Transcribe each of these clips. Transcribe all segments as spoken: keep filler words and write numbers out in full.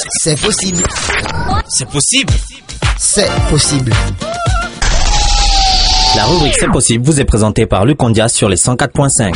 C'est possible. C'est possible. C'est possible. La rubrique C'est possible vous est présentée par Luc Ondias sur les cent quatre point cinq.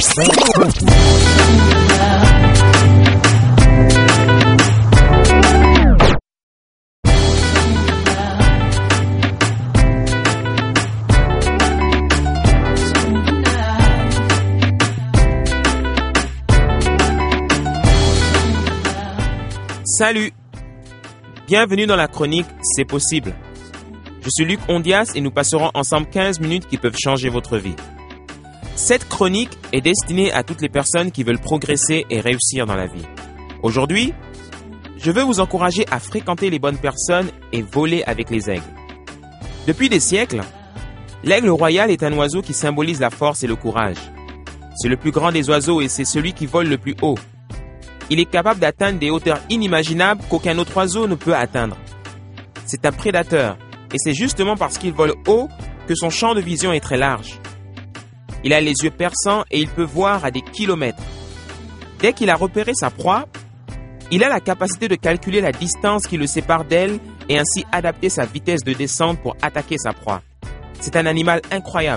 Salut. Bienvenue dans la chronique C'est possible. Je suis Luc Ondias et nous passerons ensemble quinze minutes qui peuvent changer votre vie. Cette chronique est destinée à toutes les personnes qui veulent progresser et réussir dans la vie. Aujourd'hui, je veux vous encourager à fréquenter les bonnes personnes et voler avec les aigles. Depuis des siècles, l'aigle royal est un oiseau qui symbolise la force et le courage. C'est le plus grand des oiseaux et c'est celui qui vole le plus haut. Il est capable d'atteindre des hauteurs inimaginables qu'aucun autre oiseau ne peut atteindre. C'est un prédateur. Et c'est justement parce qu'il vole haut que son champ de vision est très large. Il a les yeux perçants et il peut voir à des kilomètres. Dès qu'il a repéré sa proie, il a la capacité de calculer la distance qui le sépare d'elle et ainsi adapter sa vitesse de descente pour attaquer sa proie. C'est un animal incroyable.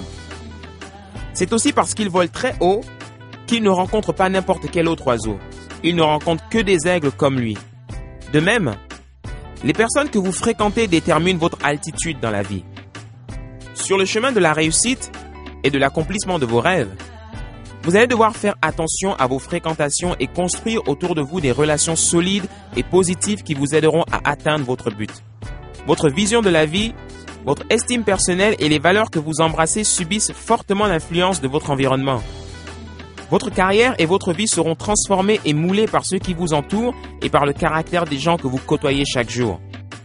C'est aussi parce qu'il vole très haut qu'il ne rencontre pas n'importe quel autre oiseau. Il ne rencontre que des aigles comme lui. De même, les personnes que vous fréquentez déterminent votre altitude dans la vie. Sur le chemin de la réussite et de l'accomplissement de vos rêves, vous allez devoir faire attention à vos fréquentations et construire autour de vous des relations solides et positives qui vous aideront à atteindre votre but. Votre vision de la vie, votre estime personnelle et les valeurs que vous embrassez subissent fortement l'influence de votre environnement. Votre carrière et votre vie seront transformées et moulées par ceux qui vous entourent et par le caractère des gens que vous côtoyez chaque jour.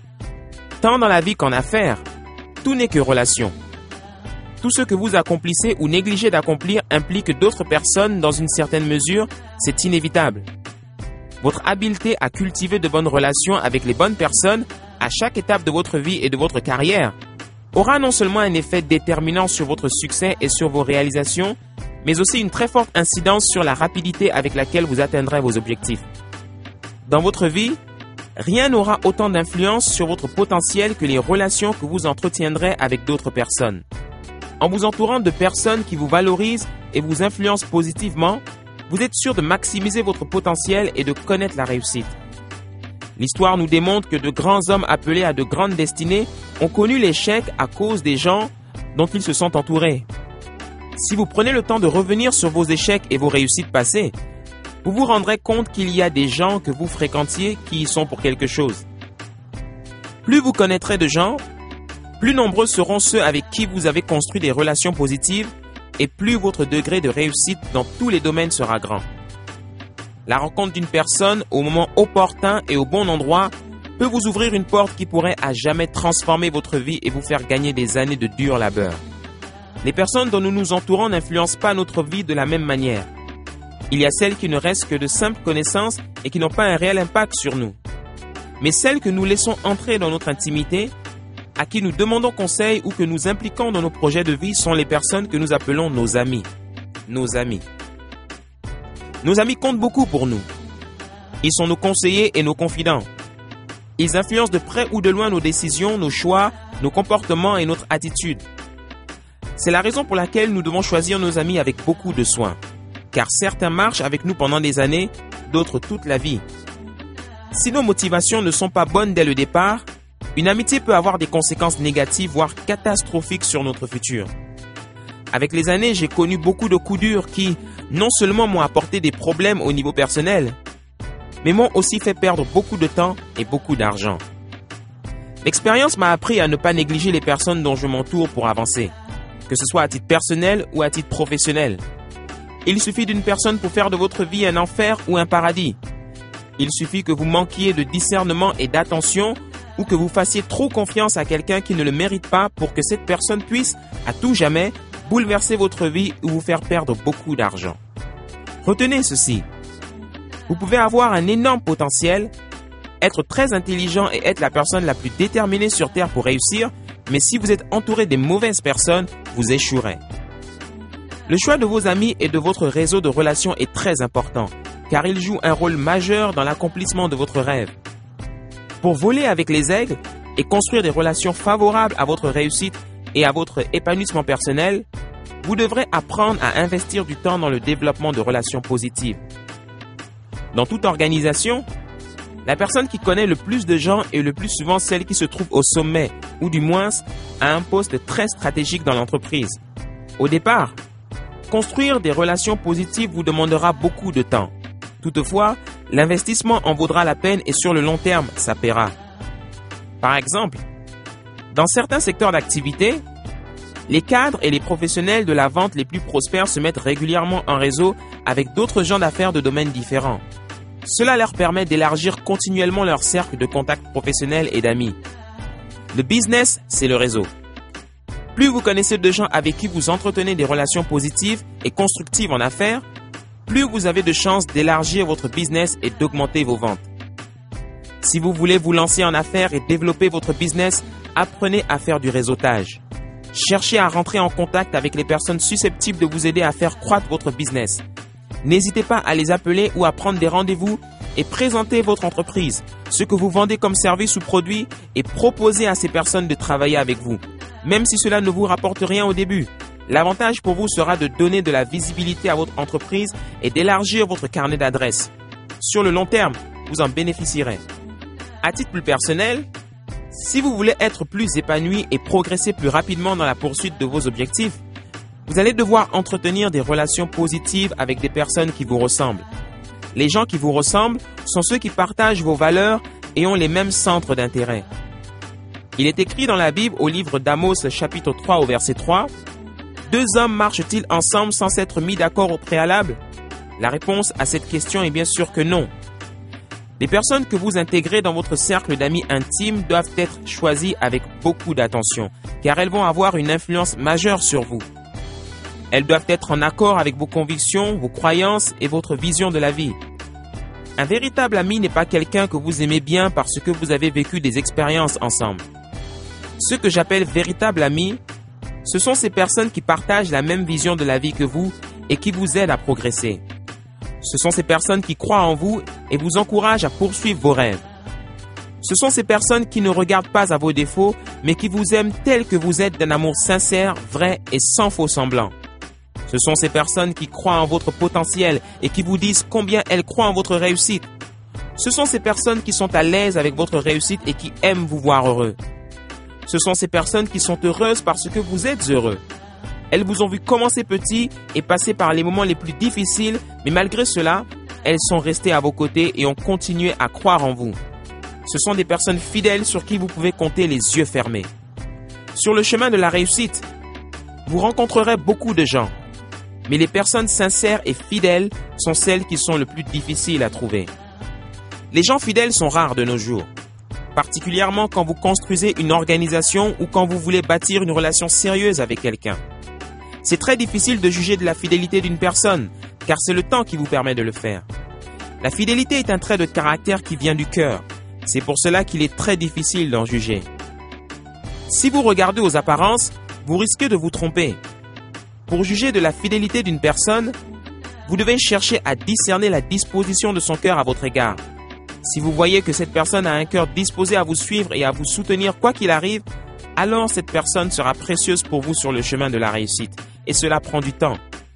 Tant dans la vie qu'en affaires, tout n'est que relation. Tout ce que vous accomplissez ou négligez d'accomplir implique d'autres personnes dans une certaine mesure, c'est inévitable. Votre habileté à cultiver de bonnes relations avec les bonnes personnes à chaque étape de votre vie et de votre carrière aura non seulement un effet déterminant sur votre succès et sur vos réalisations, mais aussi une très forte incidence sur la rapidité avec laquelle vous atteindrez vos objectifs. Dans votre vie, rien n'aura autant d'influence sur votre potentiel que les relations que vous entretiendrez avec d'autres personnes. En vous entourant de personnes qui vous valorisent et vous influencent positivement, vous êtes sûr de maximiser votre potentiel et de connaître la réussite. L'histoire nous démontre que de grands hommes appelés à de grandes destinées ont connu l'échec à cause des gens dont ils se sont entourés. Si vous prenez le temps de revenir sur vos échecs et vos réussites passées, vous vous rendrez compte qu'il y a des gens que vous fréquentiez qui y sont pour quelque chose. Plus vous connaîtrez de gens, plus nombreux seront ceux avec qui vous avez construit des relations positives et plus votre degré de réussite dans tous les domaines sera grand. La rencontre d'une personne au moment opportun et au bon endroit peut vous ouvrir une porte qui pourrait à jamais transformer votre vie et vous faire gagner des années de dur labeur. Les personnes dont nous nous entourons n'influencent pas notre vie de la même manière. Il y a celles qui ne restent que de simples connaissances et qui n'ont pas un réel impact sur nous. Mais celles que nous laissons entrer dans notre intimité, à qui nous demandons conseil ou que nous impliquons dans nos projets de vie sont les personnes que nous appelons nos amis. Nos amis. Nos amis comptent beaucoup pour nous. Ils sont nos conseillers et nos confidents. Ils influencent de près ou de loin nos décisions, nos choix, nos comportements et notre attitude. C'est la raison pour laquelle nous devons choisir nos amis avec beaucoup de soin. Car certains marchent avec nous pendant des années, d'autres toute la vie. Si nos motivations ne sont pas bonnes dès le départ, une amitié peut avoir des conséquences négatives, voire catastrophiques sur notre futur. Avec les années, j'ai connu beaucoup de coups durs qui, non seulement m'ont apporté des problèmes au niveau personnel, mais m'ont aussi fait perdre beaucoup de temps et beaucoup d'argent. L'expérience m'a appris à ne pas négliger les personnes dont je m'entoure pour avancer, que ce soit à titre personnel ou à titre professionnel. Il suffit d'une personne pour faire de votre vie un enfer ou un paradis. Il suffit que vous manquiez de discernement et d'attention ou que vous fassiez trop confiance à quelqu'un qui ne le mérite pas pour que cette personne puisse, à tout jamais, bouleverser votre vie ou vous faire perdre beaucoup d'argent. Retenez ceci. Vous pouvez avoir un énorme potentiel, être très intelligent et être la personne la plus déterminée sur Terre pour réussir, mais si vous êtes entouré des mauvaises personnes, vous échouerez. Le choix de vos amis et de votre réseau de relations est très important, car il joue un rôle majeur dans l'accomplissement de votre rêve. Pour voler avec les aigles et construire des relations favorables à votre réussite et à votre épanouissement personnel, vous devrez apprendre à investir du temps dans le développement de relations positives. Dans toute organisation, la personne qui connaît le plus de gens est le plus souvent celle qui se trouve au sommet, ou du moins à un poste très stratégique dans l'entreprise. Au départ, construire des relations positives vous demandera beaucoup de temps. Toutefois, l'investissement en vaudra la peine et sur le long terme, ça paiera. Par exemple, dans certains secteurs d'activité, les cadres et les professionnels de la vente les plus prospères se mettent régulièrement en réseau avec d'autres gens d'affaires de domaines différents. Cela leur permet d'élargir continuellement leur cercle de contacts professionnels et d'amis. Le business, c'est le réseau. Plus vous connaissez de gens avec qui vous entretenez des relations positives et constructives en affaires, plus vous avez de chances d'élargir votre business et d'augmenter vos ventes. Si vous voulez vous lancer en affaires et développer votre business, apprenez à faire du réseautage. Cherchez à rentrer en contact avec les personnes susceptibles de vous aider à faire croître votre business. N'hésitez pas à les appeler ou à prendre des rendez-vous et présenter votre entreprise, ce que vous vendez comme service ou produit, et proposez à ces personnes de travailler avec vous. Même si cela ne vous rapporte rien au début, l'avantage pour vous sera de donner de la visibilité à votre entreprise et d'élargir votre carnet d'adresses. Sur le long terme, vous en bénéficierez. À titre plus personnel, si vous voulez être plus épanoui et progresser plus rapidement dans la poursuite de vos objectifs, vous allez devoir entretenir des relations positives avec des personnes qui vous ressemblent. Les gens qui vous ressemblent sont ceux qui partagent vos valeurs et ont les mêmes centres d'intérêt. Il est écrit dans la Bible au livre d'Amos chapitre trois au verset trois, « Deux hommes marchent-ils ensemble sans s'être mis d'accord au préalable ?» La réponse à cette question est bien sûr que non. Les personnes que vous intégrez dans votre cercle d'amis intimes doivent être choisies avec beaucoup d'attention, car elles vont avoir une influence majeure sur vous. Elles doivent être en accord avec vos convictions, vos croyances et votre vision de la vie. Un véritable ami n'est pas quelqu'un que vous aimez bien parce que vous avez vécu des expériences ensemble. Ce que j'appelle véritable ami, ce sont ces personnes qui partagent la même vision de la vie que vous et qui vous aident à progresser. Ce sont ces personnes qui croient en vous et vous encouragent à poursuivre vos rêves. Ce sont ces personnes qui ne regardent pas à vos défauts, mais qui vous aiment tels que vous êtes d'un amour sincère, vrai et sans faux semblant. Ce sont ces personnes qui croient en votre potentiel et qui vous disent combien elles croient en votre réussite. Ce sont ces personnes qui sont à l'aise avec votre réussite et qui aiment vous voir heureux. Ce sont ces personnes qui sont heureuses parce que vous êtes heureux. Elles vous ont vu commencer petit et passer par les moments les plus difficiles, mais malgré cela, elles sont restées à vos côtés et ont continué à croire en vous. Ce sont des personnes fidèles sur qui vous pouvez compter les yeux fermés. Sur le chemin de la réussite, vous rencontrerez beaucoup de gens. Mais les personnes sincères et fidèles sont celles qui sont le plus difficiles à trouver. Les gens fidèles sont rares de nos jours, particulièrement quand vous construisez une organisation ou quand vous voulez bâtir une relation sérieuse avec quelqu'un. C'est très difficile de juger de la fidélité d'une personne, car c'est le temps qui vous permet de le faire. La fidélité est un trait de caractère qui vient du cœur. C'est pour cela qu'il est très difficile d'en juger. Si vous regardez aux apparences, vous risquez de vous tromper. Pour juger de la fidélité d'une personne, vous devez chercher à discerner la disposition de son cœur à votre égard. Si vous voyez que cette personne a un cœur disposé à vous suivre et à vous soutenir quoi qu'il arrive, alors cette personne sera précieuse pour vous sur le chemin de la réussite. Et cela prend du temps.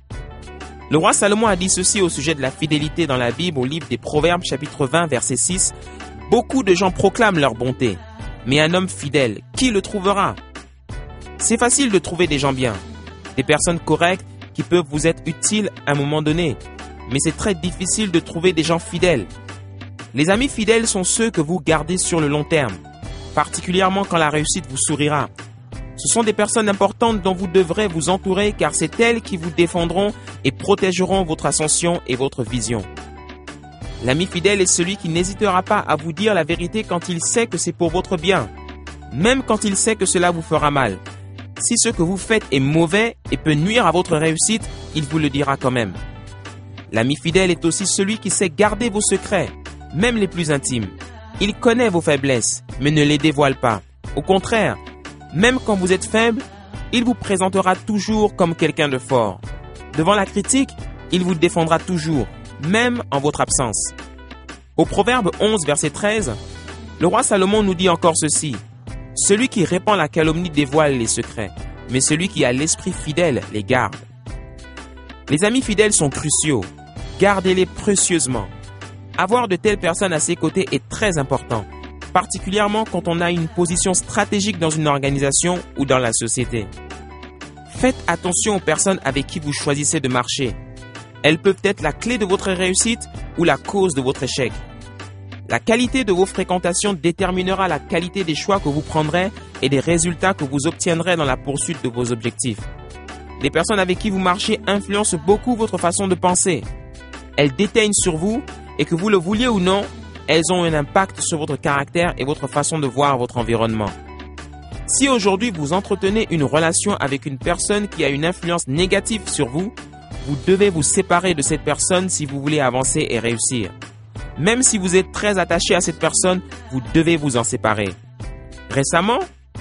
Le roi Salomon a dit ceci au sujet de la fidélité dans la Bible au livre des Proverbes chapitre vingt verset six. « Beaucoup de gens proclament leur bonté, mais un homme fidèle, qui le trouvera ?» C'est facile de trouver des gens bien, des personnes correctes qui peuvent vous être utiles à un moment donné, mais c'est très difficile de trouver des gens fidèles. Les amis fidèles sont ceux que vous gardez sur le long terme, particulièrement quand la réussite vous sourira. Ce sont des personnes importantes dont vous devrez vous entourer car c'est elles qui vous défendront et protégeront votre ascension et votre vision. L'ami fidèle est celui qui n'hésitera pas à vous dire la vérité quand il sait que c'est pour votre bien, même quand il sait que cela vous fera mal. Si ce que vous faites est mauvais et peut nuire à votre réussite, il vous le dira quand même. L'ami fidèle est aussi celui qui sait garder vos secrets, même les plus intimes. Il connaît vos faiblesses, mais ne les dévoile pas. Au contraire, même quand vous êtes faible, il vous présentera toujours comme quelqu'un de fort. Devant la critique, il vous défendra toujours, même en votre absence. Au Proverbe onze, verset treize, Le roi Salomon nous dit encore ceci: « Celui qui répand la calomnie dévoile les secrets, mais celui qui a l'esprit fidèle les garde. » Les amis fidèles sont cruciaux. Gardez-les précieusement. Avoir de telles personnes à ses côtés est très important, particulièrement quand on a une position stratégique dans une organisation ou dans la société. Faites attention aux personnes avec qui vous choisissez de marcher. Elles peuvent être la clé de votre réussite ou la cause de votre échec. La qualité de vos fréquentations déterminera la qualité des choix que vous prendrez et des résultats que vous obtiendrez dans la poursuite de vos objectifs. Les personnes avec qui vous marchez influencent beaucoup votre façon de penser. Elles déteignent sur vous et que vous le vouliez ou non, elles ont un impact sur votre caractère et votre façon de voir votre environnement. Si aujourd'hui vous entretenez une relation avec une personne qui a une influence négative sur vous, vous devez vous séparer de cette personne si vous voulez avancer et réussir. Même si vous êtes très attaché à cette personne, vous devez vous en séparer. Récemment,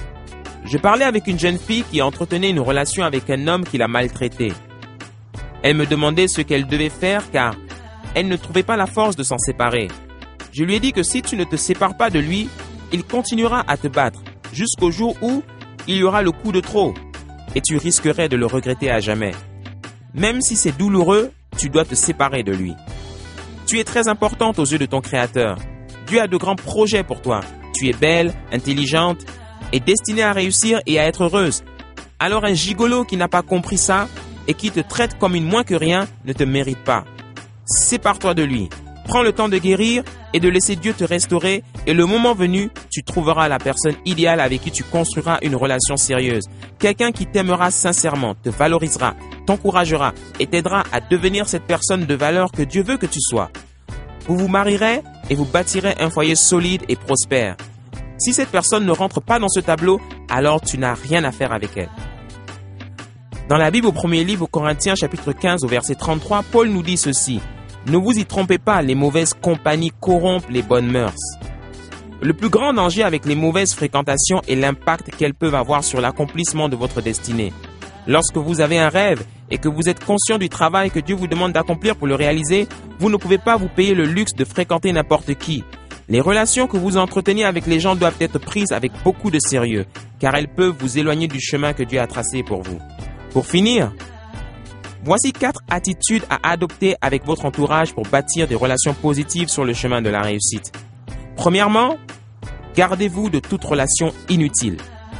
je parlais avec une jeune fille qui entretenait une relation avec un homme qui l'a maltraitée. Elle me demandait ce qu'elle devait faire car elle ne trouvait pas la force de s'en séparer. Je lui ai dit que si tu ne te sépares pas de lui, il continuera à te battre jusqu'au jour où il y aura le coup de trop et tu risquerais de le regretter à jamais. Même si c'est douloureux, tu dois te séparer de lui. Tu es très importante aux yeux de ton Créateur. Dieu a de grands projets pour toi. Tu es belle, intelligente et destinée à réussir et à être heureuse. Alors un gigolo qui n'a pas compris ça et qui te traite comme une moins que rien ne te mérite pas. Sépare-toi de lui. Prends le temps de guérir et de laisser Dieu te restaurer et le moment venu, tu trouveras la personne idéale avec qui tu construiras une relation sérieuse. Quelqu'un qui t'aimera sincèrement, te valorisera, t'encouragera et t'aidera à devenir cette personne de valeur que Dieu veut que tu sois. Vous vous marierez et vous bâtirez un foyer solide et prospère. Si cette personne ne rentre pas dans ce tableau, alors tu n'as rien à faire avec elle. Dans la Bible, au premier livre aux Corinthiens, chapitre quinze, au verset trente-trois, Paul nous dit ceci: « Ne vous y trompez pas, les mauvaises compagnies corrompent les bonnes mœurs. » Le plus grand danger avec les mauvaises fréquentations est l'impact qu'elles peuvent avoir sur l'accomplissement de votre destinée. Lorsque vous avez un rêve et que vous êtes conscient du travail que Dieu vous demande d'accomplir pour le réaliser, vous ne pouvez pas vous payer le luxe de fréquenter n'importe qui. Les relations que vous entretenez avec les gens doivent être prises avec beaucoup de sérieux, car elles peuvent vous éloigner du chemin que Dieu a tracé pour vous. Pour finir, voici quatre attitudes à adopter avec votre entourage pour bâtir des relations positives sur le chemin de la réussite. Premièrement, gardez-vous de toute relation inutile.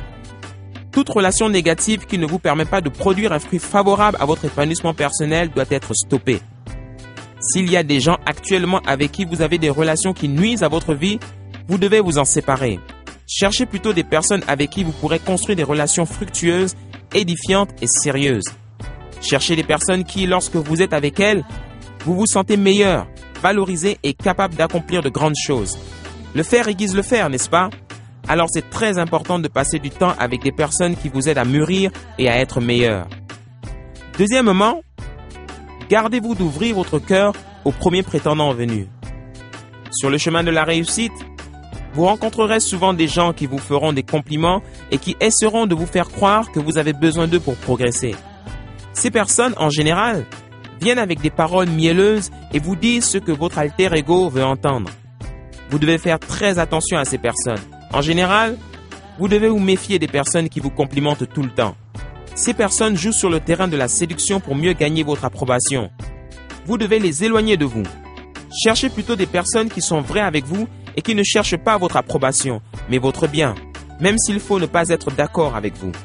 Toute relation négative qui ne vous permet pas de produire un fruit favorable à votre épanouissement personnel doit être stoppée. S'il y a des gens actuellement avec qui vous avez des relations qui nuisent à votre vie, vous devez vous en séparer. Cherchez plutôt des personnes avec qui vous pourrez construire des relations fructueuses, édifiantes et sérieuses. Cherchez des personnes qui, lorsque vous êtes avec elles, vous vous sentez meilleur, valorisé et capable d'accomplir de grandes choses. Le faire aiguise le faire, n'est-ce pas? Alors c'est très important de passer du temps avec des personnes qui vous aident à mûrir et à être meilleur. Deuxièmement, gardez-vous d'ouvrir votre cœur au premier prétendant venu. Sur le chemin de la réussite, vous rencontrerez souvent des gens qui vous feront des compliments et qui essaieront de vous faire croire que vous avez besoin d'eux pour progresser. Ces personnes, en général, viennent avec des paroles mielleuses et vous disent ce que votre alter ego veut entendre. Vous devez faire très attention à ces personnes. En général, vous devez vous méfier des personnes qui vous complimentent tout le temps. Ces personnes jouent sur le terrain de la séduction pour mieux gagner votre approbation. Vous devez les éloigner de vous. Cherchez plutôt des personnes qui sont vraies avec vous et qui ne cherchent pas votre approbation, mais votre bien, même s'il faut ne pas être d'accord avec vous.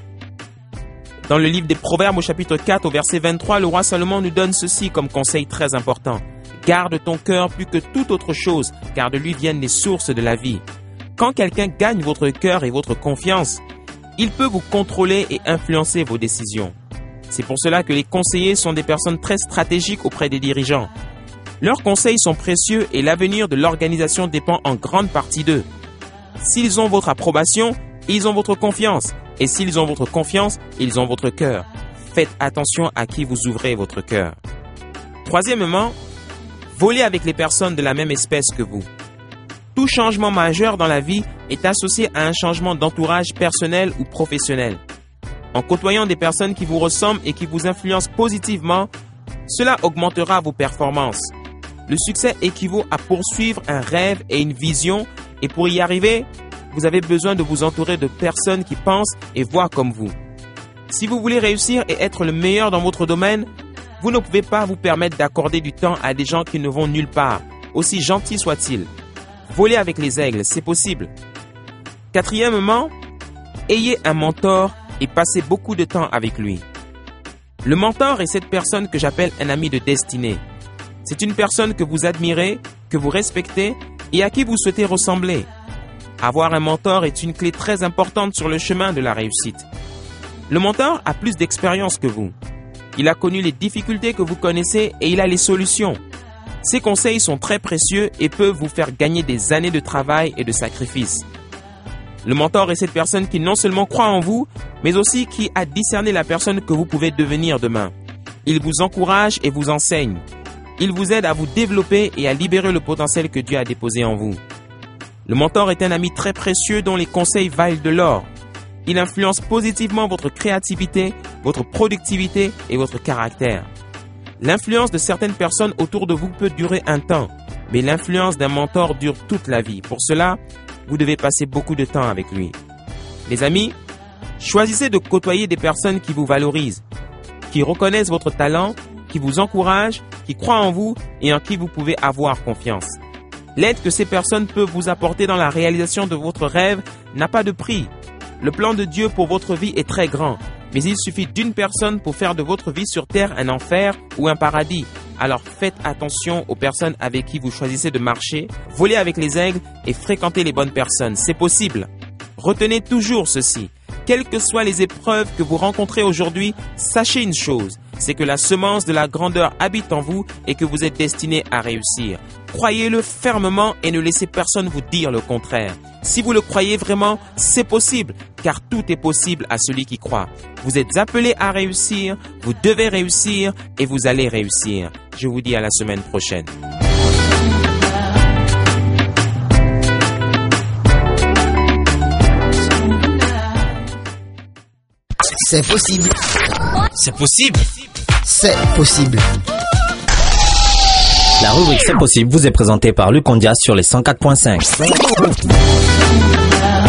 Dans le livre des Proverbes au chapitre quatre, au verset vingt-trois, le roi Salomon nous donne ceci comme conseil très important. Garde ton cœur plus que toute autre chose, car de lui viennent les sources de la vie. Quand quelqu'un gagne votre cœur et votre confiance, il peut vous contrôler et influencer vos décisions. C'est pour cela que les conseillers sont des personnes très stratégiques auprès des dirigeants. Leurs conseils sont précieux et l'avenir de l'organisation dépend en grande partie d'eux. S'ils ont votre approbation, ils ont votre confiance. Et s'ils ont votre confiance, ils ont votre cœur. Faites attention à qui vous ouvrez votre cœur. Troisièmement, volez avec les personnes de la même espèce que vous. Tout changement majeur dans la vie est associé à un changement d'entourage personnel ou professionnel. En côtoyant des personnes qui vous ressemblent et qui vous influencent positivement, cela augmentera vos performances. Le succès équivaut à poursuivre un rêve et une vision Et pour y arriver, vous avez besoin de vous entourer de personnes qui pensent et voient comme vous. Si vous voulez réussir et être le meilleur dans votre domaine, vous ne pouvez pas vous permettre d'accorder du temps à des gens qui ne vont nulle part, aussi gentils soient-ils. Voler avec les aigles, c'est possible. Quatrièmement, ayez un mentor et passez beaucoup de temps avec lui. Le mentor est cette personne que j'appelle un ami de destinée. C'est une personne que vous admirez, que vous respectez et à qui vous souhaitez ressembler. Avoir un mentor est une clé très importante sur le chemin de la réussite. Le mentor a plus d'expérience que vous. Il a connu les difficultés que vous connaissez et il a les solutions. Ses conseils sont très précieux et peuvent vous faire gagner des années de travail et de sacrifices. Le mentor est cette personne qui non seulement croit en vous, mais aussi qui a discerné la personne que vous pouvez devenir demain. Il vous encourage et vous enseigne. Il vous aide à vous développer et à libérer le potentiel que Dieu a déposé en vous. Le mentor est un ami très précieux dont les conseils valent de l'or. Il influence positivement votre créativité, votre productivité et votre caractère. L'influence de certaines personnes autour de vous peut durer un temps, mais l'influence d'un mentor dure toute la vie. Pour cela, vous devez passer beaucoup de temps avec lui. Les amis, choisissez de côtoyer des personnes qui vous valorisent, qui reconnaissent votre talent, qui vous encouragent, qui croient en vous et en qui vous pouvez avoir confiance. L'aide que ces personnes peuvent vous apporter dans la réalisation de votre rêve n'a pas de prix. Le plan de Dieu pour votre vie est très grand, mais il suffit d'une personne pour faire de votre vie sur terre un enfer ou un paradis. Alors faites attention aux personnes avec qui vous choisissez de marcher, voler avec les aigles et fréquenter les bonnes personnes. C'est possible. Retenez toujours ceci. Quelles que soient les épreuves que vous rencontrez aujourd'hui, sachez une chose, c'est que la semence de la grandeur habite en vous et que vous êtes destiné à réussir. Croyez-le fermement et ne laissez personne vous dire le contraire. Si vous le croyez vraiment, c'est possible, car tout est possible à celui qui croit. Vous êtes appelé à réussir, vous devez réussir et vous allez réussir. Je vous dis à la semaine prochaine. C'est possible. C'est possible. C'est possible. La rubrique C'est possible vous est présentée par Luc Ondias sur les cent quatre point cinq.